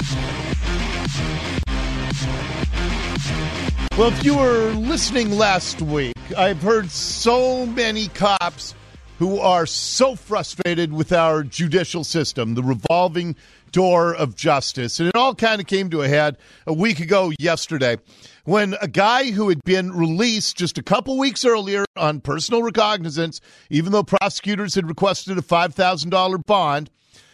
Well, if you were listening last week, I've heard so many cops who are so frustrated with our judicial system, the revolving door of justice. And it all kind of came to a head a week ago yesterday when a guy who had been released just a couple weeks earlier on personal recognizance, even though prosecutors had requested a $5,000 bond,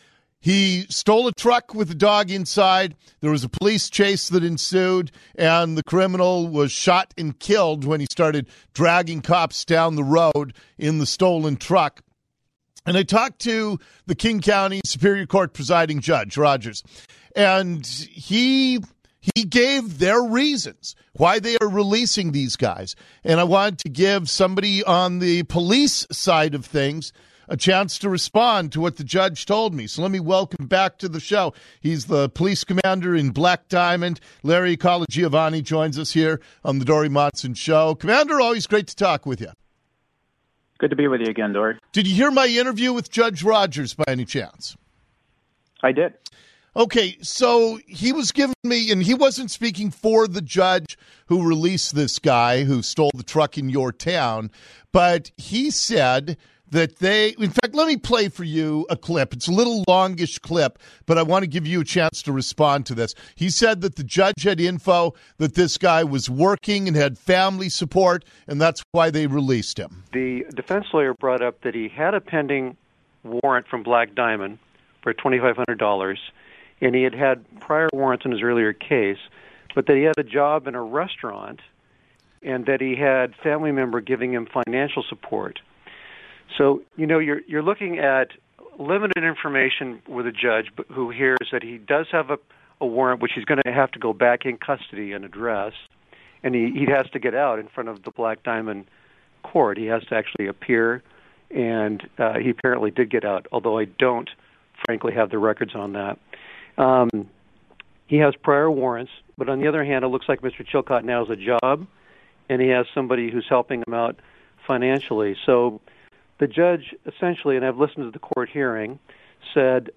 he stole a truck with a dog inside. There was a police chase that ensued, and the criminal was shot and killed when he started dragging cops down the road in the stolen truck. And I talked to the King County Superior Court presiding judge, Rogers, and he gave their reasons why they are releasing these guys. And I wanted to give somebody on the police side of things a chance to respond to what the judge told me. So let me welcome back to the show. He's the police commander in Black Diamond. Larry Colagiovanni joins us here on the Dory Monson Show. Commander, always great to talk with you. Good to be with you again, Dory. Did you hear my interview with Judge Rogers by any chance? I did. Okay, so he was giving me, and he wasn't speaking for the judge who released this guy who stole the truck in your town, but he said that in fact, let me play for you a clip. It's a little longish clip, but I want to give you a chance to respond to this. He said that the judge had info that this guy was working and had family support, and that's why they released him. The defense lawyer brought up that he had a pending warrant from Black Diamond for $2,500, and he had prior warrants in his earlier case, but that he had a job in a restaurant and that he had family member giving him financial support. So, you're looking at limited information with a judge who hears that he does have a warrant, which he's going to have to go back in custody and address, and he has to get out in front of the Black Diamond court. He has to actually appear, and he apparently did get out, although I don't, frankly, have the records on that. He has prior warrants, but on the other hand, it looks like Mr. Chilcott now has a job, and he has somebody who's helping him out financially. So the judge essentially, and I've listened to the court hearing, said,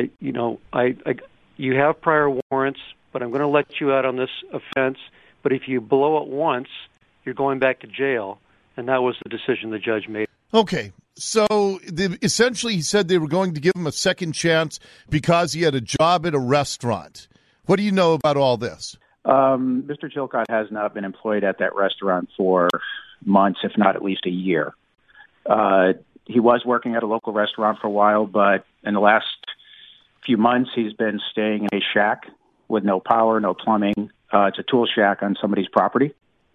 you have prior warrants, but I'm going to let you out on this offense. But if you blow it once, you're going back to jail. And that was the decision the judge made. Okay. So essentially he said they were going to give him a second chance because he had a job at a restaurant. What do you know about all this? Mr. Chilcott has not been employed at that restaurant for months, if not at least a year. He was working at a local restaurant for a while, but in the last few months, he's been staying in a shack with no power, no plumbing. It's a tool shack on somebody's property.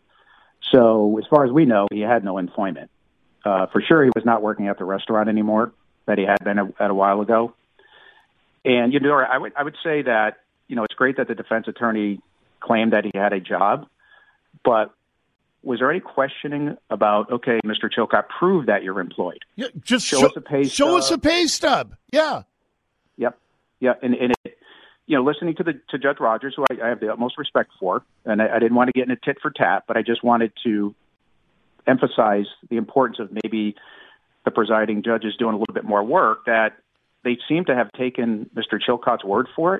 So as far as we know, he had no employment. For sure, he was not working at the restaurant anymore that he had been at a while ago. And, I would say that, it's great that the defense attorney claimed that he had a job, but was there any questioning about, okay, Mr. Chilcott, prove that you're employed? Yeah, just show us a pay stub. Show us a pay stub. Yeah. Yep. Yeah. And it, listening to Judge Rogers, who I have the utmost respect for, and I didn't want to get in a tit for tat, but I just wanted to emphasize the importance of maybe the presiding judges doing a little bit more work, that they seem to have taken Mr. Chilcott's word for it.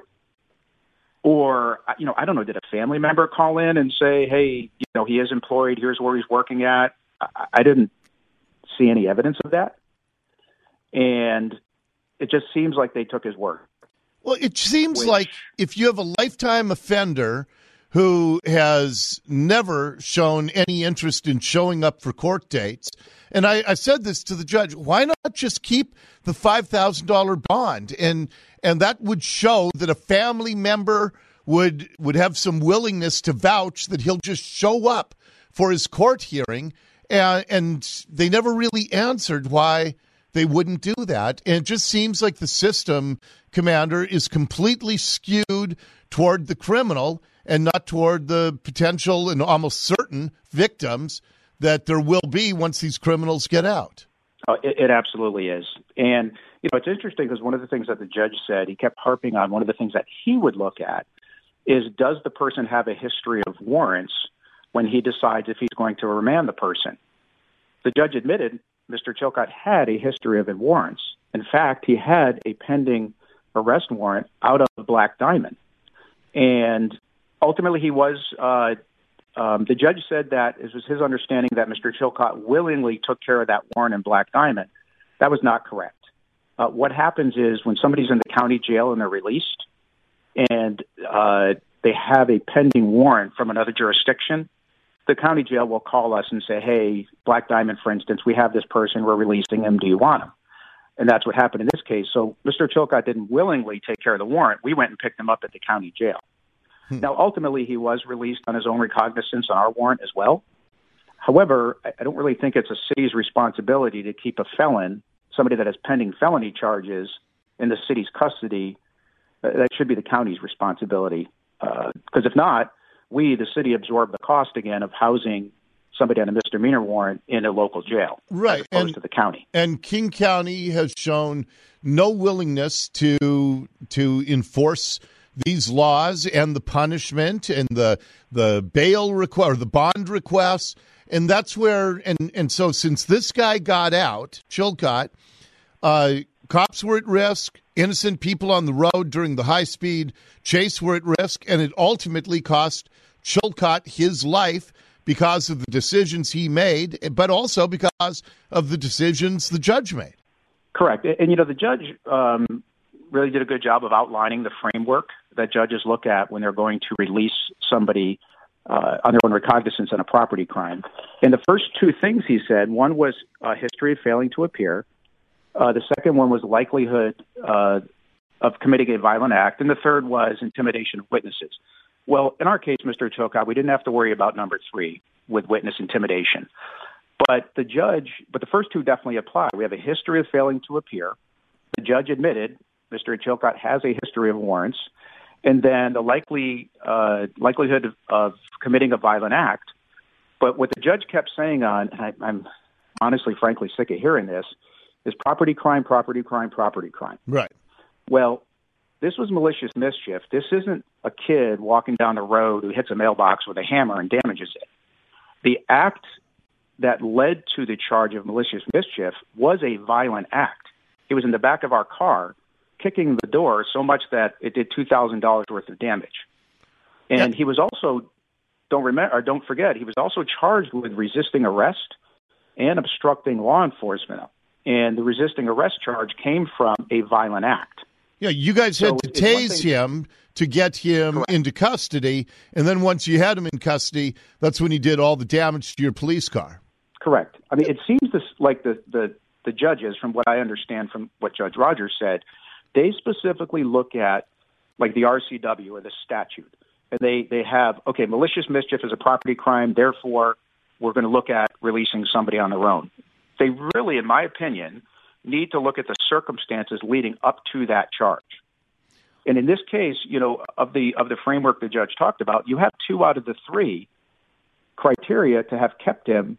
Or, I don't know, did a family member call in and say, hey, he is employed, here's where he's working at? I didn't see any evidence of that. And it just seems like they took his word. Well, it seems like if you have a lifetime offender who has never shown any interest in showing up for court dates, and I said this to the judge, why not just keep the $5,000 bond? And that would show that a family member would have some willingness to vouch that he'll just show up for his court hearing. And they never really answered why they wouldn't do that. And it just seems like the system, Commander, is completely skewed toward the criminal and not toward the potential and almost certain victims that there will be once these criminals get out. Oh, it absolutely is. And, it's interesting because one of the things that the judge said, he kept harping on one of the things that he would look at is, does the person have a history of warrants when he decides if he's going to remand the person? The judge admitted Mr. Chilcott had a history of warrants. In fact, he had a pending arrest warrant out of Black Diamond. And ultimately he was, the judge said that it was his understanding that Mr. Chilcott willingly took care of that warrant in Black Diamond. That was not correct. What happens is when somebody's in the county jail and they're released and they have a pending warrant from another jurisdiction, the county jail will call us and say, hey, Black Diamond, for instance, we have this person, we're releasing him, do you want him? And that's what happened in this case. So Mr. Chilcott didn't willingly take care of the warrant. We went and picked him up at the county jail. Now, ultimately, he was released on his own recognizance on our warrant as well. However, I don't really think it's a city's responsibility to keep a felon, somebody that has pending felony charges, in the city's custody. That should be the county's responsibility. Because if not, we, the city, absorb the cost again of housing somebody on a misdemeanor warrant in a local jail, right, as opposed to the county. And King County has shown no willingness to enforce these laws and the punishment and the bail request or the bond requests. And that's where, and so since this guy got out, Chilcott, cops were at risk, innocent people on the road during the high-speed chase were at risk, and it ultimately cost Chilcott his life because of the decisions he made, but also because of the decisions the judge made. Correct. And, you know, the judge really did a good job of outlining the framework that judges look at when they're going to release somebody on their own recognizance on a property crime. And the first two things he said, one was a history of failing to appear. The second one was likelihood of committing a violent act. And the third was intimidation of witnesses. Well, in our case, Mr. Chilcott, we didn't have to worry about number three with witness intimidation. But the first two definitely apply. We have a history of failing to appear. The judge admitted Mr. Chilcott has a history of warrants. And then the likelihood of committing a violent act. But what the judge kept saying on, and I'm honestly, frankly, sick of hearing this, is property crime, property crime, property crime. Right. Well, this was malicious mischief. This isn't a kid walking down the road who hits a mailbox with a hammer and damages it. The act that led to the charge of malicious mischief was a violent act. It was in the back of our car, kicking the door so much that it did $2,000 worth of damage. And he was also, don't forget, he was also charged with resisting arrest and obstructing law enforcement. And the resisting arrest charge came from a violent act. Yeah, you guys had to tase him to get him Correct. into custody, and then once you had him in custody, that's when he did all the damage to your police car. Correct. I mean, it seems like the judges, from what I understand from what Judge Rogers said, they specifically look at like the RCW or the statute, and they have, okay, malicious mischief is a property crime, therefore we're going to look at releasing somebody on their own. They really, in my opinion, need to look at the circumstances leading up to that charge. And in this case, you know, of the framework the judge talked about, you have 2 out of the 3 criteria to have kept him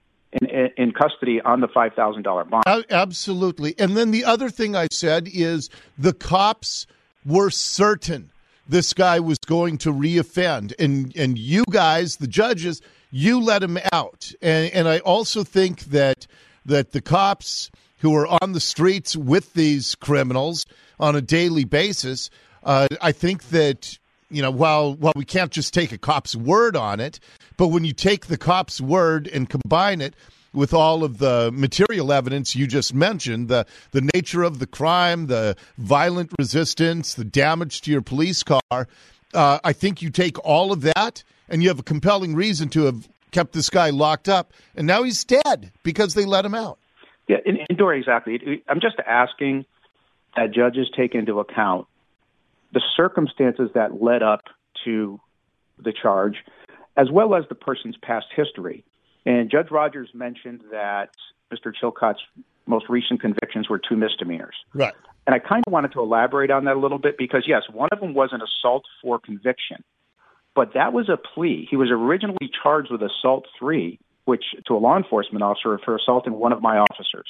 in custody on the $5,000 bond. Absolutely. And then the other thing I said is the cops were certain this guy was going to reoffend. And you guys, the judges, you let him out. And I also think that the cops who are on the streets with these criminals on a daily basis, I think that, you know, while we can't just take a cop's word on it, but when you take the cop's word and combine it with all of the material evidence you just mentioned, the nature of the crime, the violent resistance, the damage to your police car, I think you take all of that and you have a compelling reason to have kept this guy locked up, and now he's dead because they let him out. Yeah, and Dory, exactly. I'm just asking that judges take into account the circumstances that led up to the charge, as well as the person's past history. And Judge Rogers mentioned that Mr. Chilcott's most recent convictions were 2 misdemeanors. Right. And I kind of wanted to elaborate on that a little bit because, yes, one of them was an assault for conviction, but that was a plea. He was originally charged with assault 3, which to a law enforcement officer for assaulting one of my officers.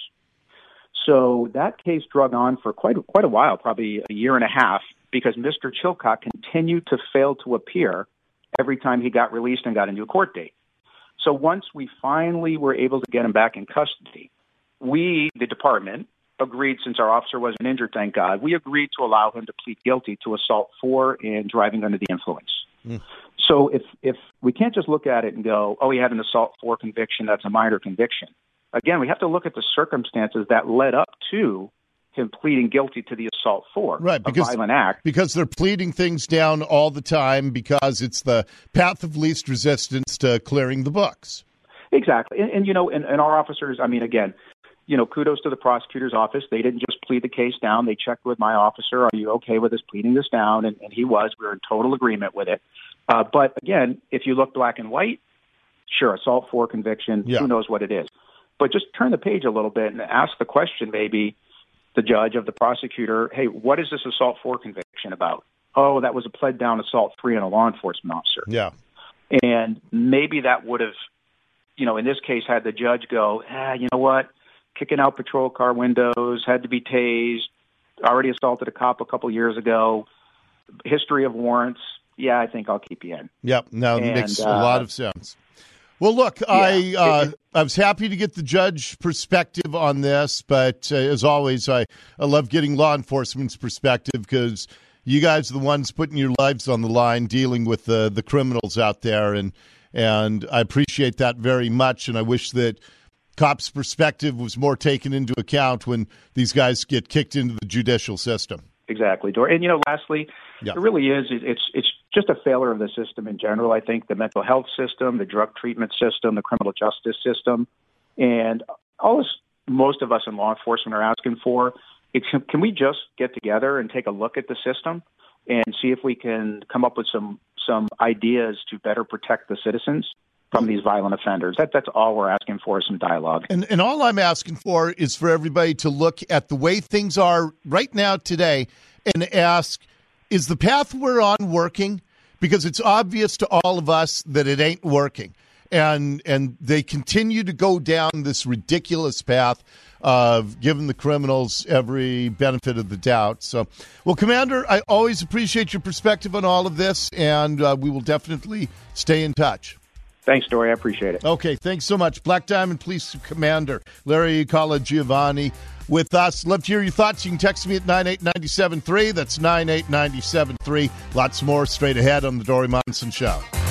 So that case drug on for quite a while, probably a year and a half, because Mr. Chilcott continued to fail to appear every time he got released and got a new court date. So once we finally were able to get him back in custody, we, the department, agreed, since our officer wasn't injured, thank God, we agreed to allow him to plead guilty to assault 4 and driving under the influence. So if we can't just look at it and go, oh, he had an assault 4 conviction, that's a minor conviction. Again, we have to look at the circumstances that led up to him pleading guilty to the assault 4, right, because, a violent act. Because they're pleading things down all the time because it's the path of least resistance to clearing the books. Exactly. And you know, and our officers, I mean, again, you know, kudos to the prosecutor's office. They didn't just plead the case down. They checked with my officer, are you okay with us pleading this down? And he was. We were in total agreement with it. But again, if you look black and white, sure, assault 4 conviction, who knows what it is. But just turn the page a little bit and ask the question, maybe, the judge of the prosecutor, hey, what is this assault 4 conviction about? Oh, that was a pled down assault 3 on a law enforcement officer. Yeah. And maybe that would have, you know, in this case, had the judge go, you know what, kicking out patrol car windows, had to be tased, already assaulted a cop a couple years ago, history of warrants, yeah, I think I'll keep you in. Yep, now it makes a lot of sense. Well, look, I was happy to get the judge perspective on this, but as always, I love getting law enforcement's perspective because you guys are the ones putting your lives on the line dealing with the criminals out there, and I appreciate that very much, and I wish that cops' perspective was more taken into account when these guys get kicked into the judicial system. Exactly, Dor. And, you know, lastly, it really is, it's just a failure of the system in general. I think the mental health system, the drug treatment system, the criminal justice system, and all this most of us in law enforcement are asking for, can we just get together and take a look at the system and see if we can come up with some ideas to better protect the citizens from these violent offenders? That's all we're asking for, is some dialogue. And all I'm asking for is for everybody to look at the way things are right now today and ask, is the path we're on working? Because it's obvious to all of us that it ain't working. And they continue to go down this ridiculous path of giving the criminals every benefit of the doubt. So, well, Commander, I always appreciate your perspective on all of this, and we will definitely stay in touch. Thanks, Dory. I appreciate it. Okay, thanks so much. Black Diamond Police Commander Larry Colagiovanni with us. Love to hear your thoughts. You can text me at 98973. That's 98973. Lots more straight ahead on the Dory Monson Show.